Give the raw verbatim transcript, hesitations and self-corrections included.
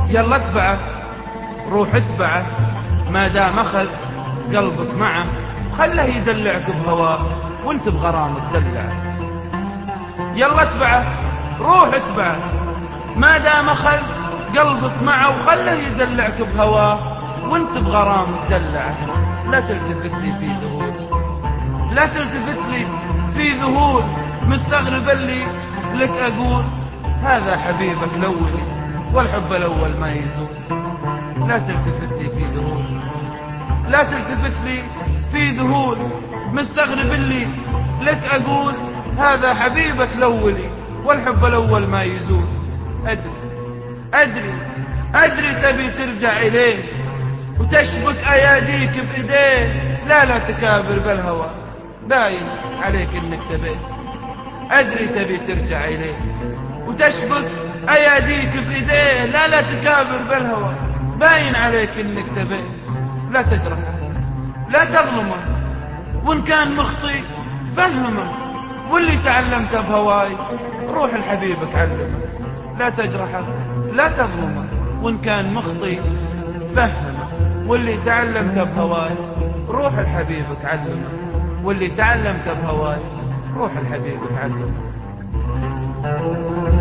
يلا اتبعه، روح اتبعه، ما دام اخذ قلبك معه، خله يدلعك بهواه وانت بغرام تدلع. يلا اتبعه، روح اتبعه، ما دام اخذ قلبك معه، وخله يدلعك بهواه وانت بغرام تدلع. لا تلتفت لي في ذهول، لا تلتفت لي في ذهول، مستغرب اللي لك اقول هذا حبيبك الاولي والحب الاول ما يزول. لا تلتفت لي في ذهول، لا تلتفت لي في ذهول، مستغرب اللي لك اقول هذا حبيبك الاولي والحب الاول ما يزول. ادري ادري ادري تبي ترجع اليه وتشبك اياديك بايديه، لا لا تكابر بالهوى باين عليك انك تبيه. ادري تبي ترجع اليه وتشبك اياديك بايديه، لا لا تكابر بالهوى باين عليك انك تبيه. لا تجرحه، لا تظلمه، وان كان مخطي فهمه، واللي تعلمته بهواي روح لحبيبك علمه. لا تجرحه، لا تظلمه، وان كان مخطي فهمه، واللي تعلمته بهواي روح لحبيبك علمه. واللي تعلمته بهواي روح لحبيبك علمه.